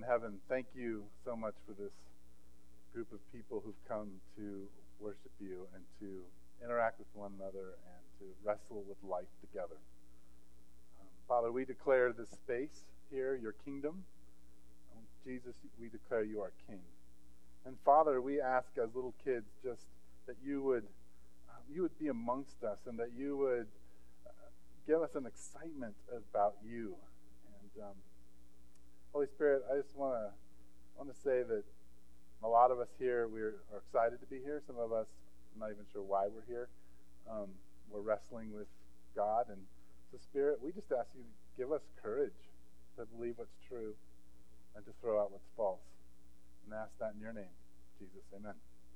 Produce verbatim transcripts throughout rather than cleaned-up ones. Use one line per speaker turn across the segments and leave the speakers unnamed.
in heaven, thank you so much for this group of people who've come to worship you and to interact with one another and to wrestle with life together. Um, Father, we declare this space here, your kingdom. Um, Jesus, we declare you our King. And Father, we ask as little kids just that you would um, you would be amongst us and that you would uh, give us an excitement about you. And um, Holy Spirit, I just want to want to say that a lot of us here, we are excited to be here. Some of us, I'm not even sure why we're here. Um, we're wrestling with God. And so, Spirit, we just ask you to give us courage to believe what's true and to throw out what's false. And ask that in your name, Jesus. Amen.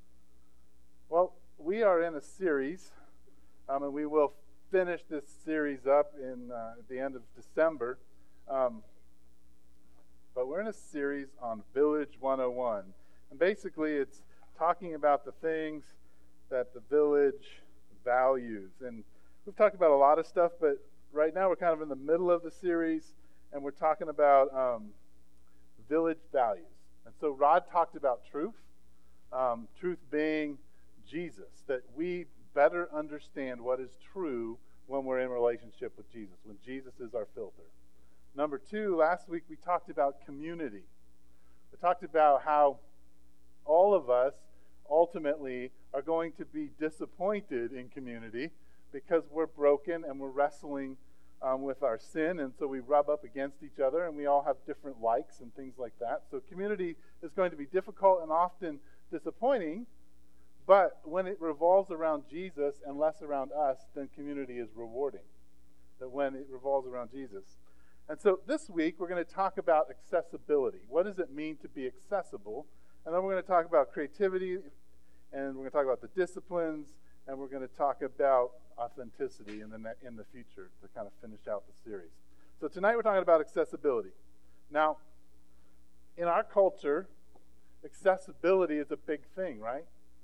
Well, we are in a series, um, and we will finish this series up in uh, at the end of December. Um, but we're in a series on Village one oh one. And basically, it's talking about the things that the village values. And we've talked about a lot of stuff, but right now we're kind of in the middle of the series, and we're talking about um, village values. And so Rod talked about truth, um, truth being Jesus, that we better understand what is true when we're in relationship with Jesus, when Jesus is our filter. Number two, last week we talked about community. We talked about how all of us ultimately are going to be disappointed in community because we're broken and we're wrestling um, with our sin, and so we rub up against each other, and we all have different likes and things like that. So community is going to be difficult and often disappointing, but when it revolves around Jesus and less around us, then community is rewarding. That when it revolves around Jesus. And so this week we're going to talk about accessibility. What does it mean to be accessible? And then we're going to talk about creativity, and we're going to talk about the disciplines, and we're going to talk about authenticity in the ne- in the future to kind of finish out the series. So tonight we're talking about accessibility. Now, in our culture, accessibility is a big thing, right?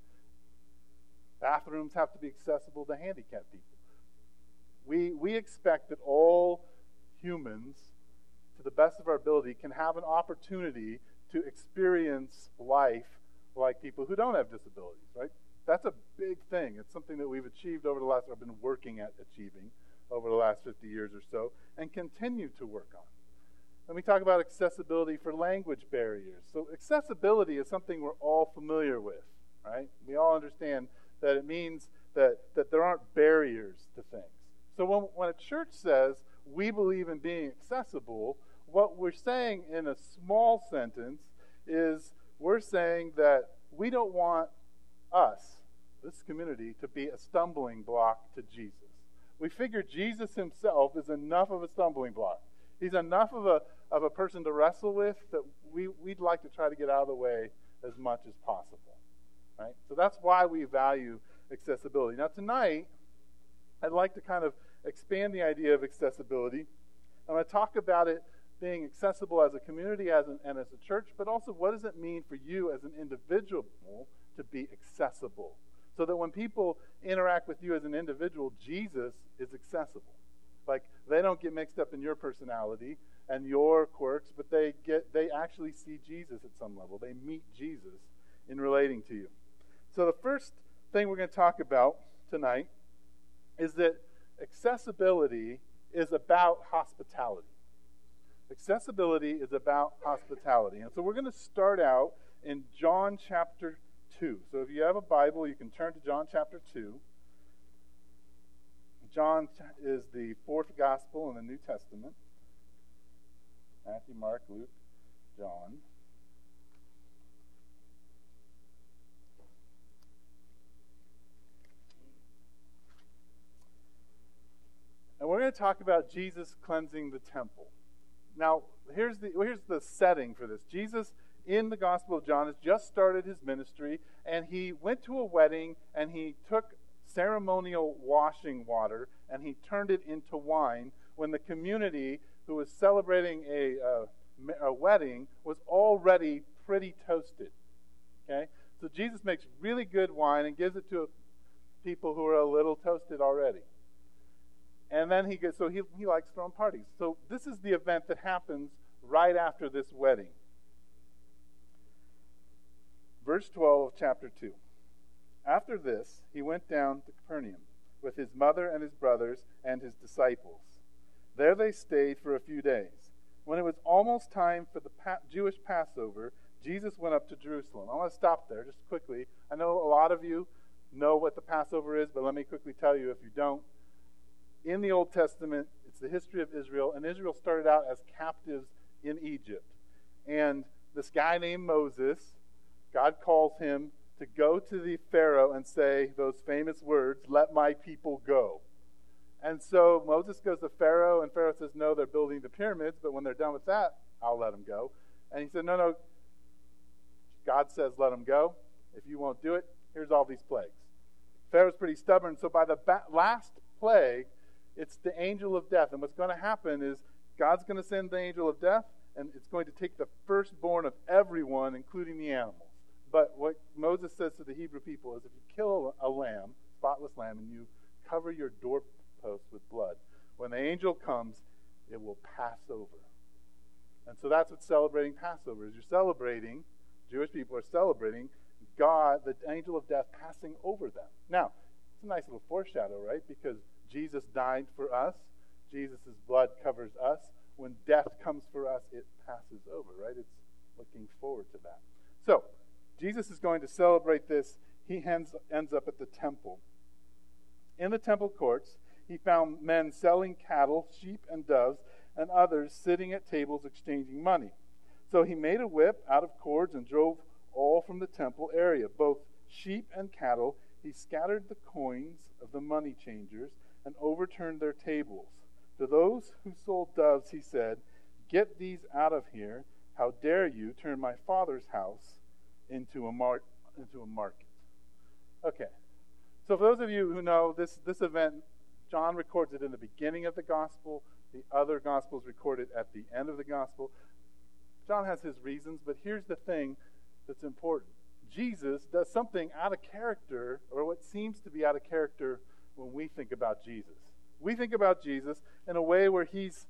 Bathrooms have to be accessible to handicapped people. We we expect that all humans, to the best of our ability, can have an opportunity to experience life like people who don't have disabilities, right? That's a big thing. It's something that we've achieved over the last, or been working at achieving over the last fifty years or so, and continue to work on. And we talk about accessibility for language barriers. So accessibility is something we're all familiar with, right? We all understand that it means that, that there aren't barriers to things. So when, when a church says we believe in being accessible, what we're saying in a small sentence is we're saying that we don't want us, this community, to be a stumbling block to Jesus. We figure Jesus himself is enough of a stumbling block. He's enough of a of a person to wrestle with that we, we'd like to try to get out of the way as much as possible. Right? So that's why we value accessibility. Now tonight, I'd like to kind of expand the idea of accessibility. I'm going to talk about it being accessible as a community as an, and as a church, but also what does it mean for you as an individual to be accessible? So that when people interact with you as an individual, Jesus is accessible. Like, they don't get mixed up in your personality and your quirks, but they get they actually see Jesus at some level. They meet Jesus in relating to you. So the first thing we're going to talk about tonight is that accessibility is about hospitality. Accessibility is about hospitality. And so we're going to start out in John chapter two. So if you have a Bible, you can turn to John chapter two. John is the fourth gospel in the New Testament. Matthew, Mark, Luke, John. And we're going to talk about Jesus cleansing the temple. Now, here's the here's the setting for this. Jesus, in the Gospel of John, has just started his ministry, and he went to a wedding, and he took ceremonial washing water, and he turned it into wine when the community who was celebrating a, uh, a wedding was already pretty toasted. Okay? So Jesus makes really good wine and gives it to people who are a little toasted already. And then he gets, so he, he likes throwing parties. So this is the event that happens right after this wedding. Verse twelve of chapter two. After this, he went down to Capernaum with his mother and his brothers and his disciples. There they stayed for a few days. When it was almost time for the pa- Jewish Passover, Jesus went up to Jerusalem. I want to stop there just quickly. I know a lot of you know what the Passover is, but let me quickly tell you if you don't. In the Old Testament, it's the history of Israel, and Israel started out as captives in Egypt. And this guy named Moses, God calls him to go to the Pharaoh and say those famous words, "Let my people go." And so Moses goes to Pharaoh, and Pharaoh says, no, they're building the pyramids, but when they're done with that, I'll let them go. And he said, no, no, God says let them go. If you won't do it, here's all these plagues. Pharaoh's pretty stubborn, so by the ba- last plague, it's the angel of death. And what's going to happen is God's going to send the angel of death, and it's going to take the firstborn of everyone, including the animals. But what Moses says to the Hebrew people is if you kill a lamb, spotless lamb, and you cover your doorpost with blood, when the angel comes, it will pass over. And so that's what celebrating Passover is. You're celebrating, Jewish people are celebrating God, the angel of death, passing over them. Now, it's a nice little foreshadow, right? Because Jesus died for us. Jesus' blood covers us. When death comes for us, it passes over, right? It's looking forward to that. So, Jesus is going to celebrate this. He ends, ends up at the temple. In the temple courts, he found men selling cattle, sheep, and doves, and others sitting at tables exchanging money. So he made a whip out of cords and drove all from the temple area, both sheep and cattle. He scattered the coins of the money changers and overturned their tables. To those who sold doves, he said, "Get these out of here. How dare you turn my Father's house into a mar- into a market?" Okay. So for those of you who know, this, this event, John records it in the beginning of the gospel. The other gospels record it at the end of the gospel. John has his reasons, but here's the thing that's important. Jesus does something out of character, or what seems to be out of character when we think about Jesus. We think about Jesus in a way where he's,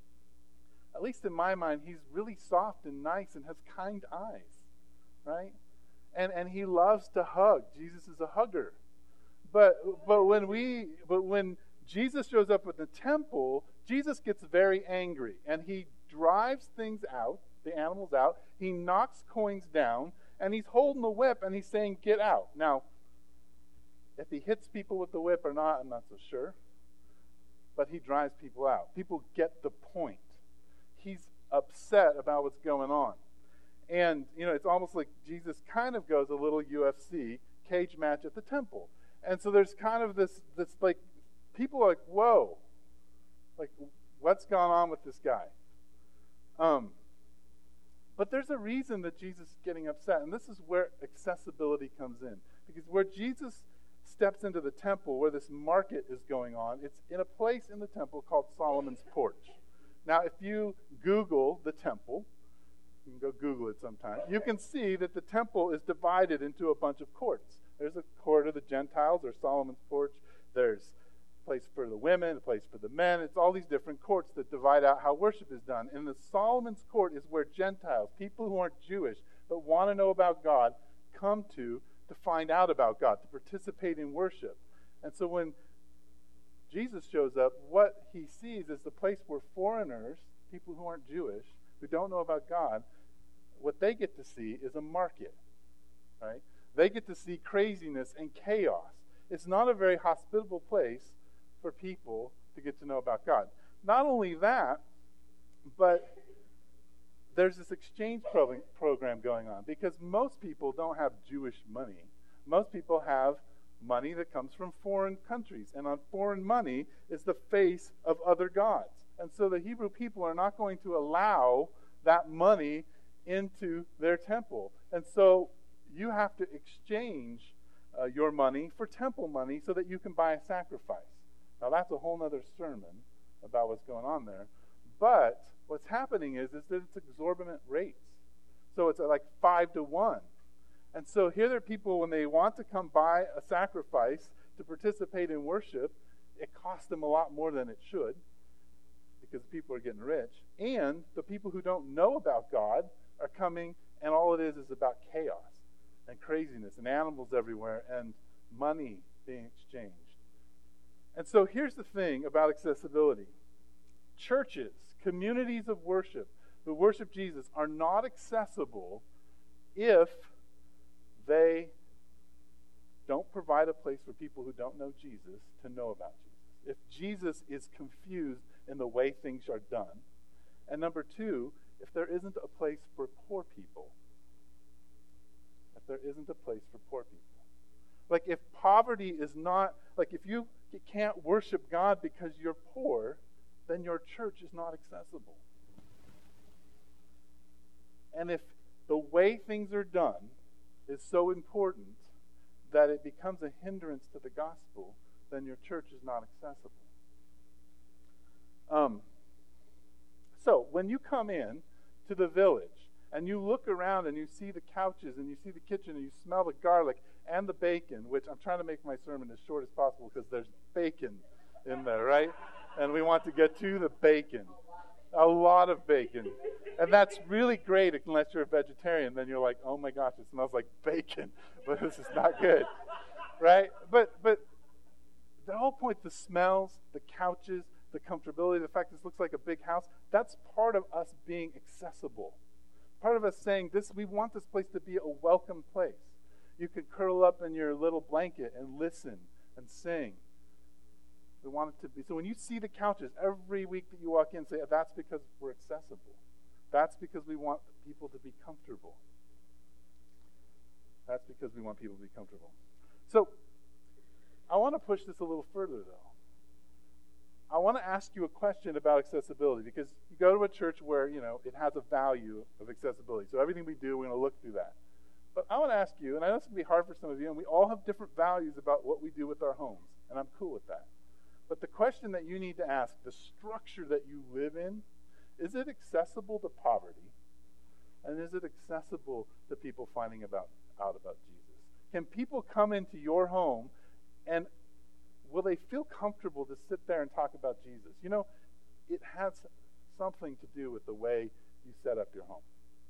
at least in my mind, he's really soft and nice and has kind eyes, right? And and he loves to hug. Jesus is a hugger. But but when we but when Jesus shows up at the temple, Jesus gets very angry and he drives things out, the animals out. He knocks coins down and he's holding the whip and he's saying, "Get out." Now, if he hits people with the whip or not, I'm not so sure. But he drives people out. People get the point. He's upset about what's going on. And, you know, it's almost like Jesus kind of goes a little U F C cage match at the temple. And so there's kind of this, this like, people are like, whoa, like, what's gone on with this guy? Um, but there's a reason that Jesus is getting upset. And this is where accessibility comes in. Because where Jesus steps into the temple, where this market is going on, it's in a place in the temple called Solomon's Porch. Now, if you Google the temple, you can go Google it sometime, you can see that the temple is divided into a bunch of courts. There's a court of the Gentiles, or Solomon's Porch. There's a place for the women, a place for the men. It's all these different courts that divide out how worship is done. And the Solomon's Court is where Gentiles, people who aren't Jewish, but want to know about God, come to to find out about God, to participate in worship. And so when Jesus shows up, what he sees is the place where foreigners, people who aren't Jewish, who don't know about God, what they get to see is a market, right? They get to see craziness and chaos. It's not a very hospitable place for people to get to know about God. Not only that, but there's this exchange pro- program going on because most people don't have Jewish money. Most people have money that comes from foreign countries. And on foreign money is the face of other gods. And so the Hebrew people are not going to allow that money into their temple. And so you have to exchange uh, your money for temple money so that you can buy a sacrifice. Now that's a whole other sermon about what's going on there. But what's happening is, is that it's exorbitant rates. So it's like five to one. And so here there are people, when they want to come buy a sacrifice to participate in worship, it costs them a lot more than it should because people are getting rich. And the people who don't know about God are coming, and all it is is about chaos. and craziness and animals everywhere and money being exchanged. And so here's the thing about accessibility. Churches, communities of worship who worship Jesus are not accessible if they don't provide a place for people who don't know Jesus to know about Jesus. If Jesus is confused in the way things are done. And number two, if there isn't a place for poor people. If there isn't a place for poor people. Like if poverty is not, like if you can't worship God because you're poor, then your church is not accessible. And if the way things are done is so important that it becomes a hindrance to the gospel, then your church is not accessible. Um, so when you come in to the village and you look around and you see the couches and you see the kitchen and you smell the garlic and the bacon, which I'm trying to make my sermon as short as possible because there's bacon in there, right? And we want to get to the bacon. A lot of bacon. And that's really great unless you're a vegetarian. Then you're like, oh my gosh, it smells like bacon. But this is not good. Right? But but the whole point, the smells, the couches, the comfortability, the fact this looks like a big house, that's part of us being accessible. Part of us saying, this, we want this place to be a welcome place. You can curl up in your little blanket and listen and sing. We want it to be. So when you see the couches every week that you walk in, say, that's because we're accessible. That's because we want people to be comfortable. That's because we want people to be comfortable. So I want to push this a little further, though. I want to ask you a question about accessibility, because you go to a church where, you know, it has a value of accessibility. So everything we do, we're going to look through that. But I want to ask you, and I know it's going to be hard for some of you, and we all have different values about what we do with our homes, and I'm cool with that. But the question that you need to ask, the structure that you live in, is it accessible to poverty? And is it accessible to people finding about, out about Jesus? Can people come into your home and will they feel comfortable to sit there and talk about Jesus? You know, it has something to do with the way you set up your home.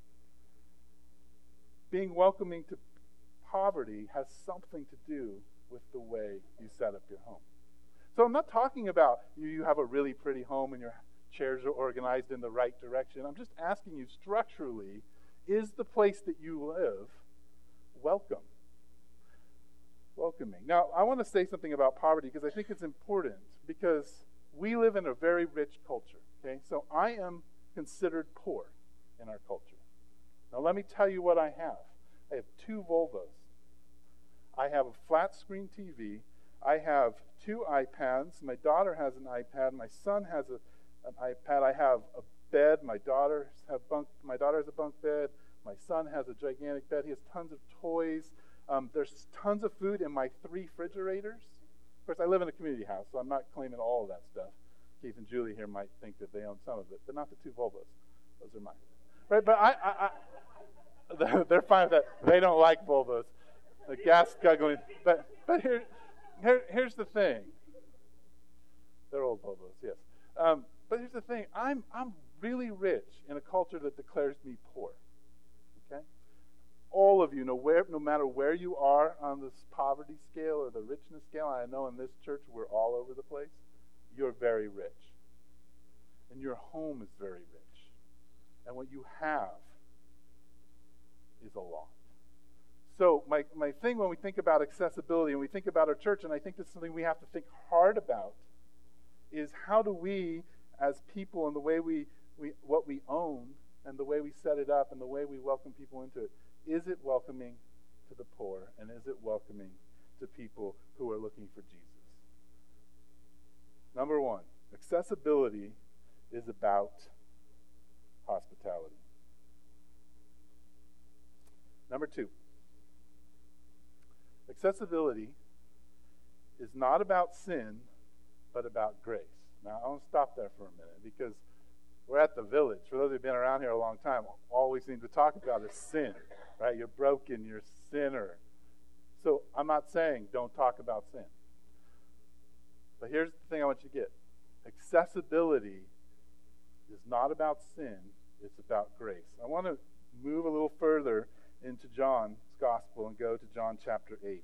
Being welcoming to poverty has something to do with the way you set up your home. So I'm not talking about you, you have a really pretty home and your chairs are organized in the right direction. I'm just asking you structurally, is the place that you live welcome? Welcoming. Now, I want to say something about poverty because I think it's important, because we live in a very rich culture. Okay, so I am considered poor in our culture. Now, let me tell you what I have. I have two Volvos. I have a flat screen T V. I have two iPads. My daughter has an iPad. My son has a, an iPad. I have a bed. My daughters have bunk. My daughter has a bunk bed. My son has a gigantic bed. He has tons of toys. Um, there's tons of food in my three refrigerators. Of course, I live in a community house, so I'm not claiming all of that stuff. Keith and Julie here might think that they own some of it, but not the two Volvos. Those are mine. Right? But I, I, I they're fine with that. They don't like Volvos. The gas guggling. But but here, here here's the thing. They're old Volvos, yes. Um, but here's the thing. I'm I'm really rich in a culture that declares me poor. Okay? All of you, no, where, no matter where you are on this poverty scale or the richness scale, I know in this church we're all over the place, you're very rich. And your home is very rich. And what you have is a lot. So my, my thing when we think about accessibility and we think about our church, and I think this is something we have to think hard about, is how do we, as people, and the way we, we what we own, and the way we set it up, and the way we welcome people into it, is it welcoming to the poor, and is it welcoming to people who are looking for Jesus? Number one, accessibility is about hospitality. Number two, accessibility is not about sin, but about grace. Now, I want to stop there for a minute, because we're at the Village. For those who've been around here a long time, all we seem to talk about is sin, right? You're broken, you're a sinner. So I'm not saying don't talk about sin. But here's the thing I want you to get. Accessibility is not about sin, it's about grace. I want to move a little further into John's Gospel and go to John chapter eight.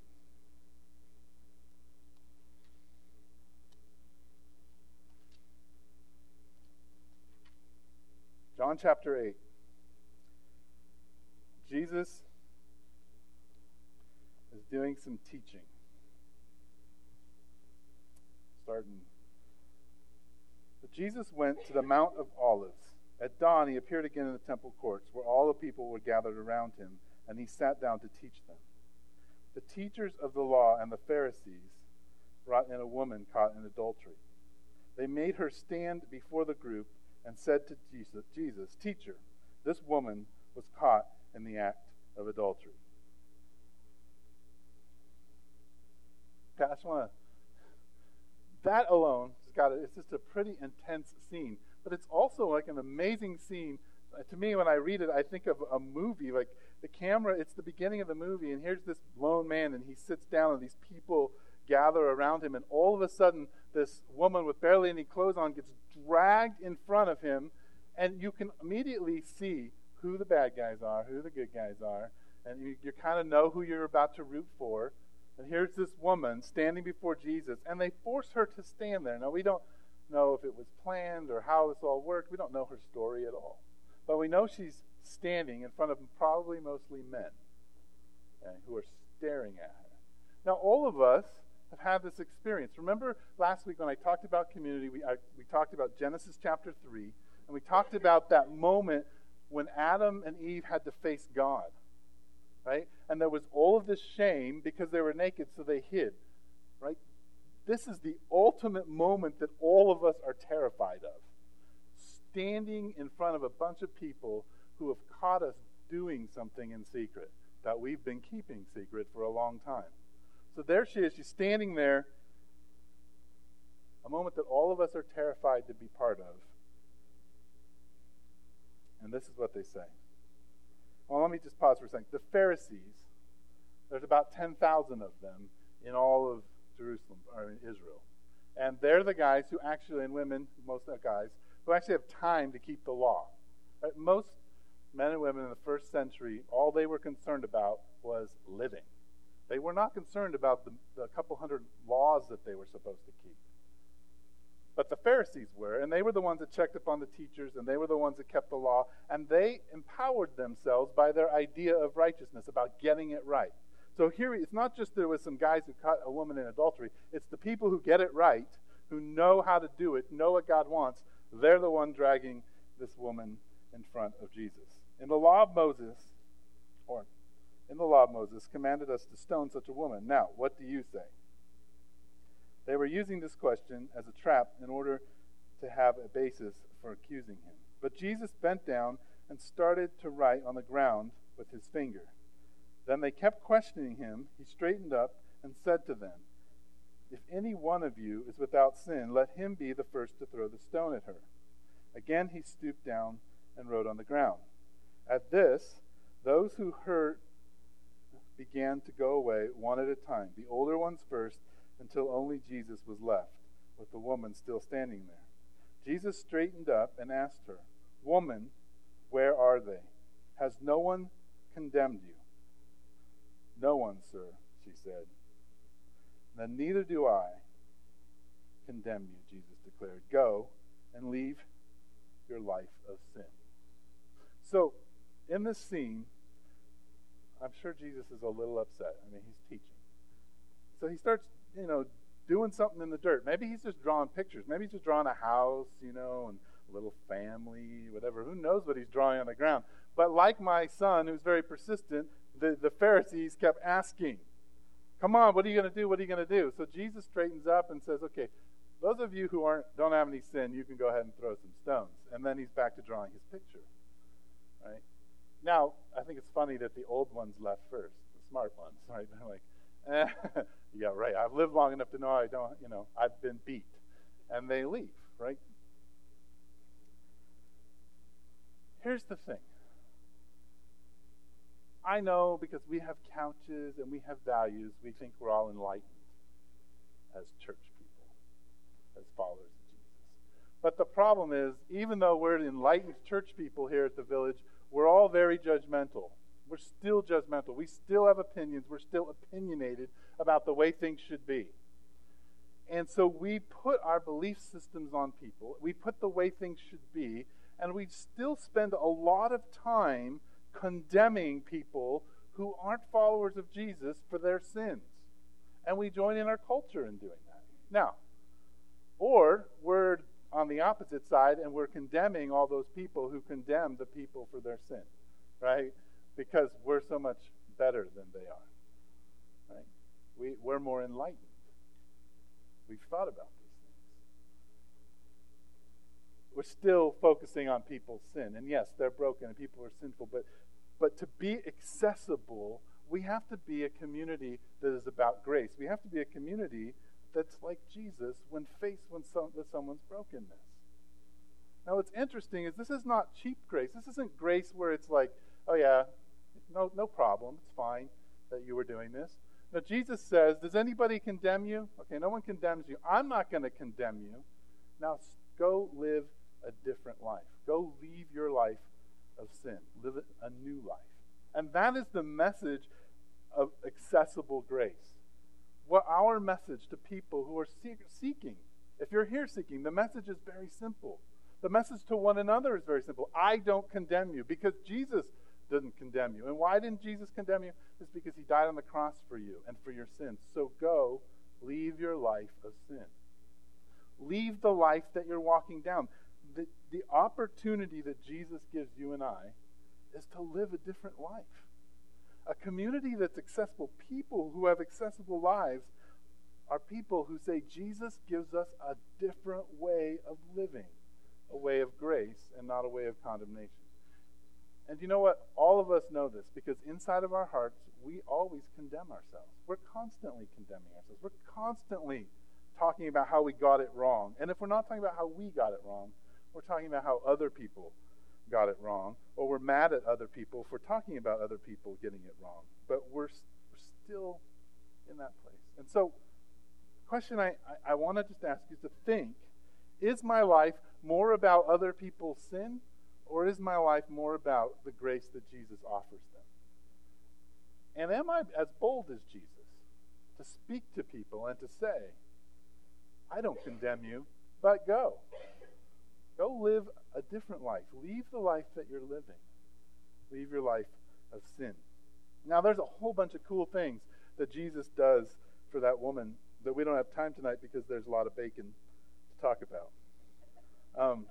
John chapter eight. Jesus is doing some teaching. Starting. But Jesus went to the Mount of Olives. At dawn, he appeared again in the temple courts, where all the people were gathered around him, and he sat down to teach them. The teachers of the law and the Pharisees brought in a woman caught in adultery. They made her stand before the group and said to Jesus, Jesus, Teacher, this woman was caught in the act of adultery. Okay, I just want to... That alone has got it. It's just a pretty intense scene. But it's also like an amazing scene. Uh, to me, when I read it, I think of a movie. Like the camera, it's the beginning of the movie, and here's this lone man, and he sits down, and these people gather around him, and all of a sudden, this woman with barely any clothes on gets dragged in front of him, and you can immediately see who the bad guys are, who the good guys are, and you, you kind of know who you're about to root for. And here's this woman standing before Jesus, and they force her to stand there. Now, we don't know if it was planned or how this all worked. We don't know her story at all. But we know she's standing in front of probably mostly men, okay, who are staring at her. Now, all of us have had this experience. Remember last week when I talked about community, we, I, we talked about Genesis chapter three, and we talked about that moment when Adam and Eve had to face God. Right? And there was all of this shame because they were naked, so they hid. Right? This is the ultimate moment that all of us are terrified of. Standing in front of a bunch of people who have caught us doing something in secret that we've been keeping secret for a long time. So there she is. She's standing there. A moment that all of us are terrified to be part of. And this is what they say. Well, let me just pause for a second. The Pharisees, there's about ten thousand of them in all of Jerusalem, or in Israel. And they're the guys who actually, and women, most of the guys, who actually have time to keep the law. Right? Most men and women in the first century, all they were concerned about was living. They were not concerned about the, the couple hundred laws that they were supposed to keep. But the Pharisees were, and they were the ones that checked up on the teachers, and they were the ones that kept the law, and they empowered themselves by their idea of righteousness, about getting it right. So here, it's not just there was some guys who caught a woman in adultery, it's the people who get it right, who know how to do it, know what God wants, they're the one dragging this woman in front of Jesus. In the law of Moses, or in the law of Moses, commanded us to stone such a woman. Now, what do you say? They were using this question as a trap in order to have a basis for accusing him. But Jesus bent down and started to write on the ground with his finger. Then they kept questioning him. He straightened up and said to them, If any one of you is without sin, let him be the first to throw the stone at her. Again he stooped down and wrote on the ground. At this, those who heard began to go away one at a time, the older ones first, until only Jesus was left, with the woman still standing there. Jesus straightened up and asked her, Woman, where are they? Has no one condemned you? No one, sir, she said. Then neither do I condemn you, Jesus declared. Go and leave your life of sin. So, in this scene, I'm sure Jesus is a little upset. I mean, he's teaching. So he starts, you know, doing something in the dirt. Maybe he's just drawing pictures. Maybe he's just drawing a house, you know, and a little family, whatever. Who knows what he's drawing on the ground? But like my son, who's very persistent, the, the Pharisees kept asking, come on, what are you going to do? What are you going to do? So Jesus straightens up and says, okay, those of you who aren't don't have any sin, you can go ahead and throw some stones. And then he's back to drawing his picture. Right? Now, I think it's funny that the old ones left first, the smart ones, right? They're like, eh, yeah, right. I've lived long enough to know I don't, you know, I've been beat. And they leave, right? Here's the thing. I know because we have couches and we have values, we think we're all enlightened as church people, as followers of Jesus. But the problem is, even though we're enlightened church people here at the Village, we're all very judgmental. We're still judgmental. We still have opinions. We're still opinionated about the way things should be. And so we put our belief systems on people. We put the way things should be. And we still spend a lot of time condemning people who aren't followers of Jesus for their sins. And we join in our culture in doing that. Now, or we're on the opposite side and we're condemning all those people who condemn the people for their sin, right? Because we're so much better than they are, right? We, we're more enlightened. We've thought about these things. We're still focusing on people's sin. And yes, they're broken and people are sinful, but but to be accessible, we have to be a community that is about grace. We have to be a community that's like Jesus when faced with, some, with someone's brokenness. Now, what's interesting is this is not cheap grace. This isn't grace where it's like, oh yeah, no, no problem. It's fine that you were doing this. Now, Jesus says, does anybody condemn you? Okay, no one condemns you. I'm not going to condemn you. Now, go live a different life. Go leave your life of sin. Live a new life. And that is the message of accessible grace. What our message to people who are seeking, if you're here seeking, the message is very simple. The message to one another is very simple. I don't condemn you because Jesus doesn't condemn you. And why didn't Jesus condemn you? It's because he died on the cross for you and for your sins. So go, leave your life of sin. Leave the life that you're walking down. The, the opportunity that Jesus gives you and I is to live a different life. A community that's accessible. People who have accessible lives are people who say Jesus gives us a different way of living, a way of grace and not a way of condemnation. And you know what? All of us know this because inside of our hearts, we always condemn ourselves. We're constantly condemning ourselves. We're constantly talking about how we got it wrong. And if we're not talking about how we got it wrong, we're talking about how other people got it wrong, or we're mad at other people for talking about other people getting it wrong. But we're, we're still in that place. And so, the question I, I, I want to just ask you to think, is my life more about other people's sin, or is my life more about the grace that Jesus offers them? And am I as bold as Jesus to speak to people and to say, I don't condemn you, but go. Go live a different life. Leave the life that you're living. Leave your life of sin. Now, there's a whole bunch of cool things that Jesus does for that woman that we don't have time tonight because there's a lot of bacon to talk about. Um,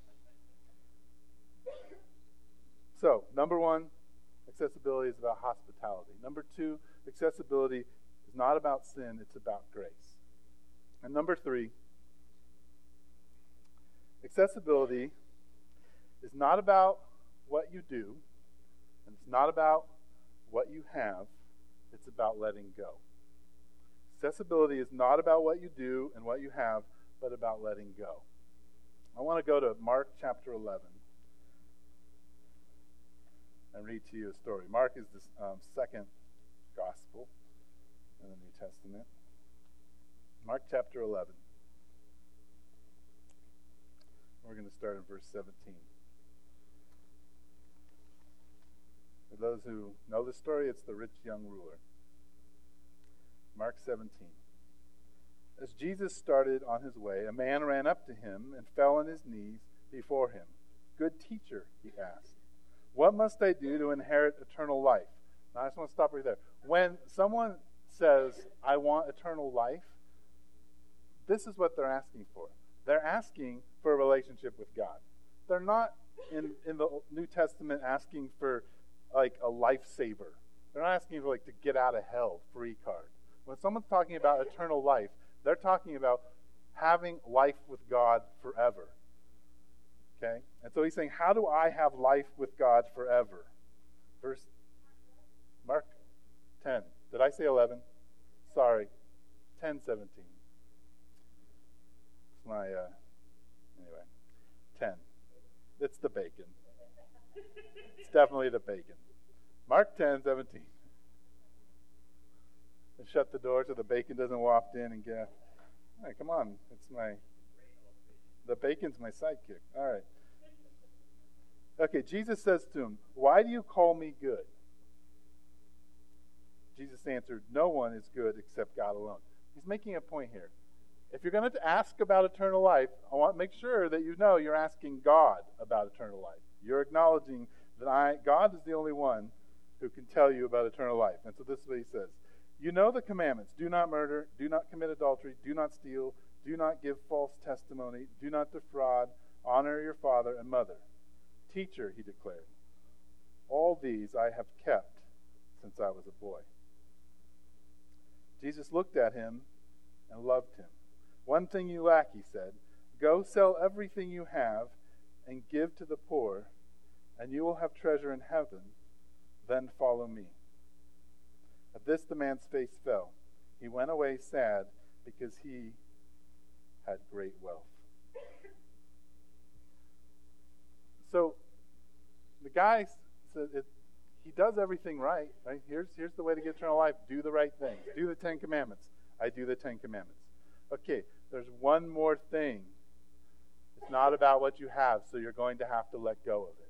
so, number one, accessibility is about hospitality. Number two, accessibility is not about sin, it's about grace. And number three, accessibility is not about what you do, and it's not about what you have, it's about letting go. Accessibility is not about what you do and what you have, but about letting go. I want to go to Mark chapter eleven and read to you a story. Mark is the um, second gospel in the New Testament. Mark chapter eleven. We're going to start in verse seventeen. For those who know the story, it's the rich young ruler. Mark seventeen. As Jesus started on his way, a man ran up to him and fell on his knees before him. Good teacher, he asked, what must I do to inherit eternal life? Now, I just want to stop right there. When someone says, I want eternal life, this is what they're asking for. They're asking for a relationship with God. They're not in, in the New Testament asking for like a lifesaver. They're not asking for like to get out of hell free card. When someone's talking about eternal life, they're talking about having life with God forever. Okay? And so he's saying, how do I have life with God forever? Verse Mark ten. Did I say eleven? Sorry. ten seventeen. It's my, uh, anyway, ten. It's the bacon. It's definitely the bacon. Mark ten seventeen. And shut the door so the bacon doesn't waft in and get. All right, come on. It's my. The bacon's my sidekick. All right. Okay, Jesus says to him, why do you call me good? Jesus answered, "No one is good except God alone." He's making a point here. If you're going to ask about eternal life, I want to make sure that you know you're asking God about eternal life. You're acknowledging that I, God is the only one who can tell you about eternal life. And so this is what he says. You know the commandments. Do not murder. Do not commit adultery. Do not steal. Do not give false testimony. Do not defraud. Honor your father and mother. Teacher, he declared, all these I have kept since I was a boy. Jesus looked at him and loved him. One thing you lack, he said. Go sell everything you have and give to the poor, and you will have treasure in heaven. Then follow me. At this the man's face fell. He went away sad because he had great wealth. So the guy said it, he does everything right, right? Here's, here's the way to get eternal life. Do the right things. Do the Ten Commandments. I do the Ten Commandments. Okay, there's one more thing. It's not about what you have, so you're going to have to let go of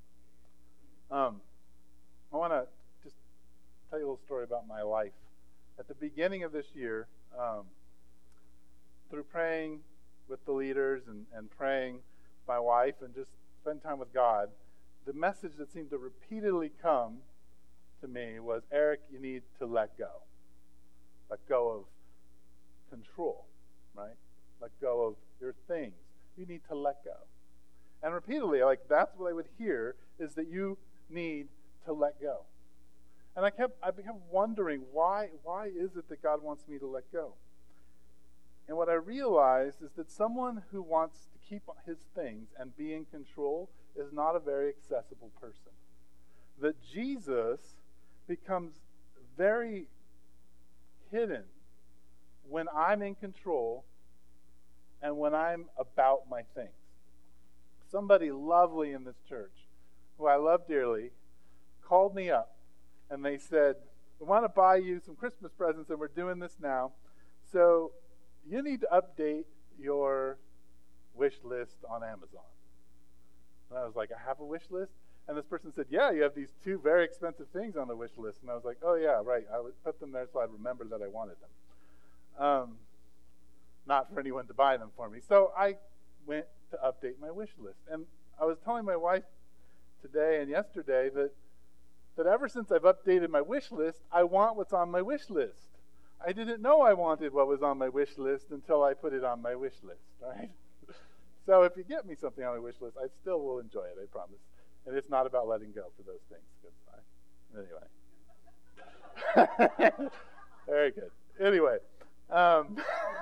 it. Um, I want to just tell you a little story about my life. At the beginning of this year, um, through praying with the leaders and, and praying with my wife and just spend time with God, the message that seemed to repeatedly come to me was, Eric, you need to let go. Let go of control, right? Let go of your things. You need to let go. And repeatedly, like that's what I would hear, is that you need to let go. And I kept I kept wondering, why why is it that God wants me to let go? And what I realized is that someone who wants to keep his things and be in control is not a very accessible person. That Jesus becomes very hidden when I'm in control and when I'm about my things. Somebody lovely in this church, who I love dearly, called me up and they said, we want to buy you some Christmas presents and we're doing this now. So you need to update your wish list on Amazon. And I was like, I have a wish list? And this person said, yeah, you have these two very expensive things on the wish list. And I was like, oh yeah, right. I would put them there so I'd remember that I wanted them. Um, not for anyone to buy them for me. So I went to update my wish list. And I was telling my wife today and yesterday that that ever since I've updated my wish list, I want what's on my wish list. I didn't know I wanted what was on my wish list until I put it on my wish list, right? So if you get me something on my wish list, I still will enjoy it, I promise. And it's not about letting go for those things. I, anyway. Very good. Anyway. Um,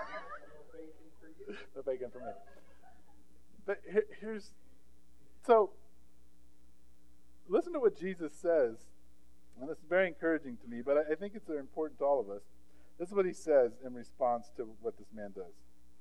no bacon for me. But here, here's, so, listen to what Jesus says, and this is very encouraging to me, but I, I think it's important to all of us. This is what he says in response to what this man does.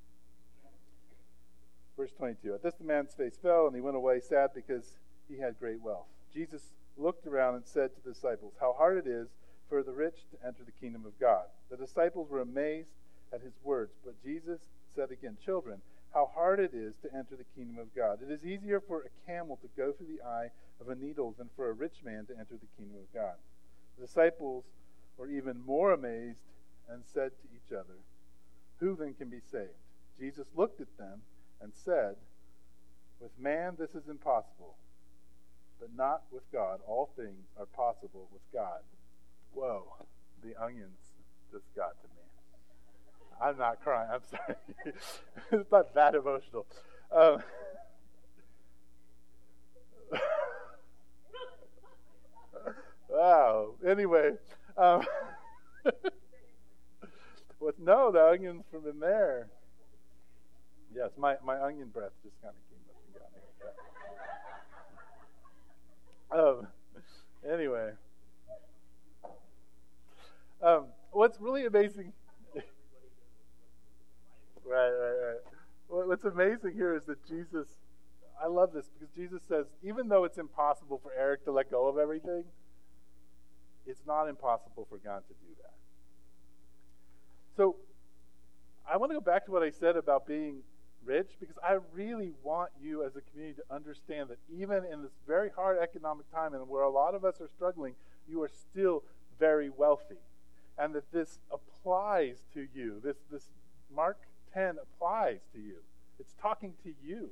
Verse twenty-two, at this the man's face fell, and he went away sad because he had great wealth. Jesus looked around and said to the disciples, how hard it is for the rich to enter the kingdom of God. The disciples were amazed at his words, but Jesus said again, children, how hard it is to enter the kingdom of God. It is easier for a camel to go through the eye of a needle than for a rich man to enter the kingdom of God. The disciples were even more amazed and said to each other, who then can be saved? Jesus looked at them and said, with man this is impossible, but not with God. All things are possible with God. Whoa, the onions just got to me. I'm not crying, I'm sorry. It's not that emotional. Um, wow, anyway. Um, with, no, the onions from in there. Yes, my, my onion breath just kind of came up and got me. Um, anyway. Um, what's really amazing... Right, right, right. What's amazing here is that Jesus, I love this because Jesus says, even though it's impossible for Eric to let go of everything, it's not impossible for God to do that. So, I want to go back to what I said about being rich because I really want you as a community to understand that even in this very hard economic time and where a lot of us are struggling, you are still very wealthy. and that this applies to you. This, this Mark ten applies to you. It's talking to you.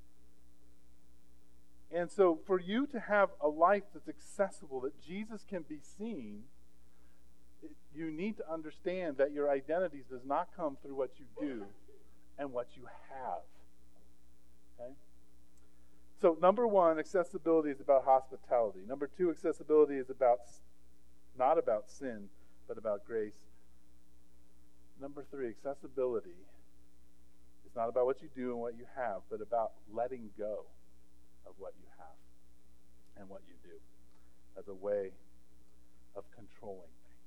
And so for you to have a life that's accessible, that Jesus can be seen, you need to understand that your identity does not come through what you do and what you have. Okay? So number one, accessibility is about hospitality. Number two, accessibility is about not about sin, but about grace. Number three, accessibility is not about what you do and what you have, but about letting go of what you have and what you do as a way of controlling things.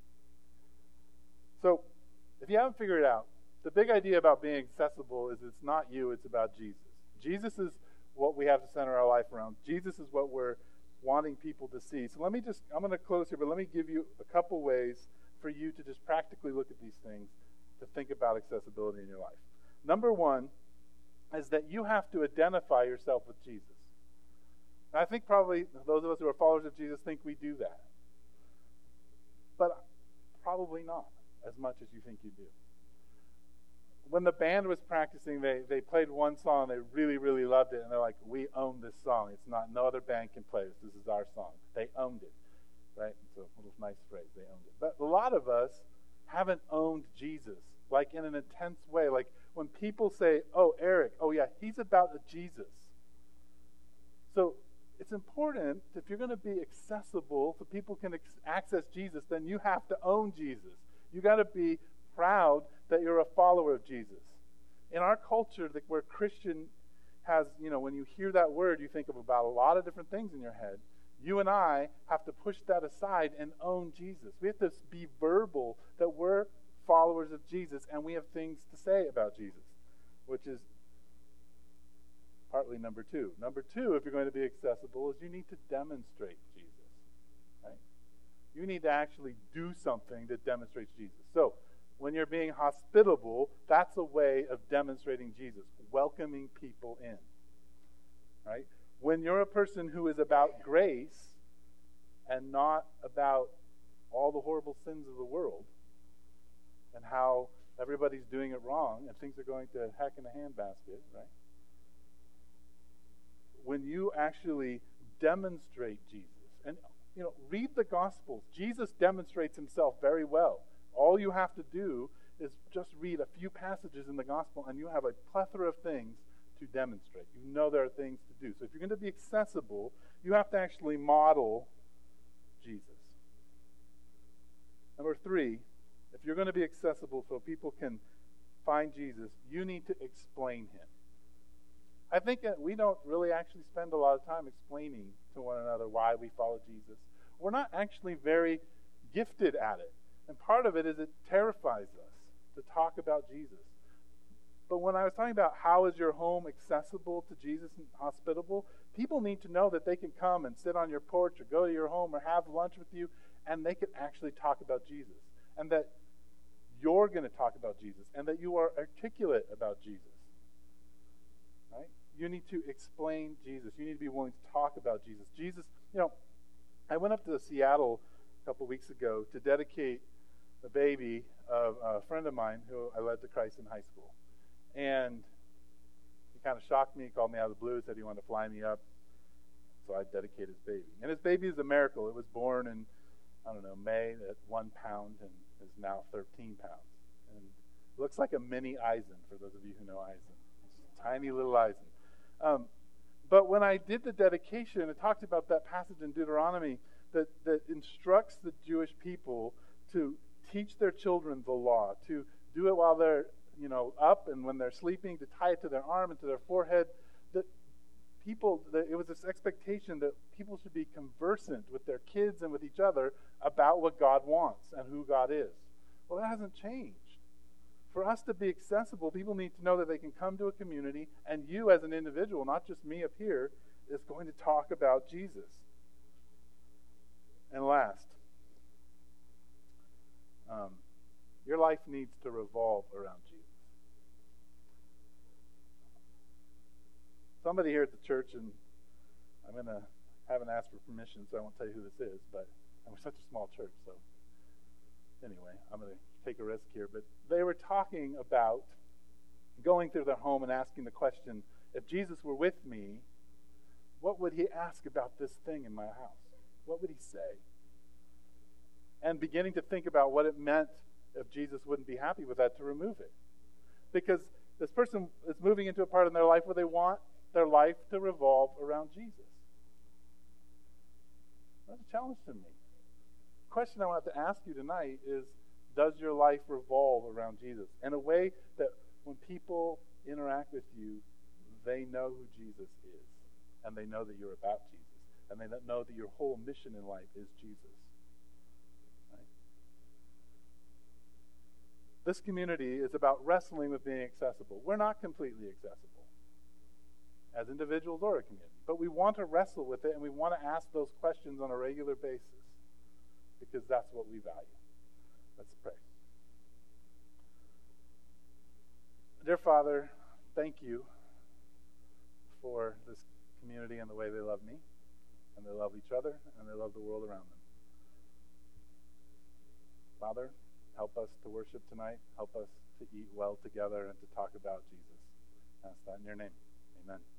So, if you haven't figured it out, the big idea about being accessible is it's not you, it's about Jesus. Jesus is what we have to center our life around. Jesus is what we're wanting people to see. So let me just, I'm going to close here, but let me give you a couple ways for you to just practically look at these things to think about accessibility in your life. Number one is that you have to identify yourself with Jesus. And I think probably those of us who are followers of Jesus think we do that. But probably not as much as you think you do. When the band was practicing, they, they played one song, they really, really loved it, and they're like, we own this song. It's not, no other band can play this. This is our song. They owned it, right? It's a little nice phrase, they owned it. But a lot of us haven't owned Jesus, like in an intense way. Like when people say, oh, Eric, oh yeah, he's about a Jesus. So it's important, if you're going to be accessible so people can ex- access Jesus, then you have to own Jesus. You got to be proud that you're a follower of Jesus. In our culture, that where Christian has, you know, when you hear that word, you think of about a lot of different things in your head. You and I have to push that aside and own Jesus. We have to be verbal that we're followers of Jesus and we have things to say about Jesus, which is partly number two. Number two, if you're going to be accessible, is you need to demonstrate Jesus. Right? You need to actually do something that demonstrates Jesus. So, when you're being hospitable, that's a way of demonstrating Jesus, welcoming people in. Right? When you're a person who is about grace and not about all the horrible sins of the world and how everybody's doing it wrong and things are going to heck in a handbasket, right? When you actually demonstrate Jesus, and you know, read the Gospels. Jesus demonstrates himself very well. All you have to do is just read a few passages in the Gospel and you have a plethora of things to demonstrate. You know there are things to do. So if you're going to be accessible, you have to actually model Jesus. Number three, if you're going to be accessible so people can find Jesus, you need to explain him. I think that we don't really actually spend a lot of time explaining to one another why we follow Jesus. We're not actually very gifted at it. And part of it is it terrifies us to talk about Jesus. But when I was talking about how is your home accessible to Jesus and hospitable, people need to know that they can come and sit on your porch or go to your home or have lunch with you, and they can actually talk about Jesus. And that you're going to talk about Jesus, and that you are articulate about Jesus. Right? You need to explain Jesus. You need to be willing to talk about Jesus. Jesus, you know, I went up to Seattle a couple weeks ago to dedicate a baby of a friend of mine who I led to Christ in high school. And he kind of shocked me. He called me out of the blue, said he wanted to fly me up. So I dedicated his baby. And his baby is a miracle. It was born in, I don't know, May at one pound and is now thirteen pounds. And looks like a mini Eisen, for those of you who know Eisen. It's a tiny little Eisen. Um, but when I did the dedication, it talked about that passage in Deuteronomy that, that instructs the Jewish people to teach their children the law, to do it while they're, you know, up and when they're sleeping, to tie it to their arm and to their forehead. That people, that it was this expectation that people should be conversant with their kids and with each other about what God wants and who God is. Well, that hasn't changed. For us to be accessible, people need to know that they can come to a community, and you as an individual, not just me up here, is going to talk about Jesus. And last, um, your life needs to revolve around Jesus. Somebody here at the church, and I'm going to haven't asked for permission, so I won't tell you who this is, but we're such a small church, so anyway, I'm going to take a risk here, but they were talking about going through their home and asking the question, if Jesus were with me, what would he ask about this thing in my house? What would he say? And beginning to think about what it meant if Jesus wouldn't be happy with that, to remove it. Because this person is moving into a part in their life where they want their life to revolve around Jesus. That's a challenge to me. The question I want to ask you tonight is, does your life revolve around Jesus? In a way that when people interact with you, they know who Jesus is. And they know that you're about Jesus. And they know that your whole mission in life is Jesus. Right? This community is about wrestling with being accessible. We're not completely accessible as individuals or a community. But we want to wrestle with it, and we want to ask those questions on a regular basis because that's what we value. Let's pray. Dear Father, thank you for this community and the way they love me, and they love each other, and they love the world around them. Father, help us to worship tonight. Help us to eat well together and to talk about Jesus. I ask that in your name. Amen.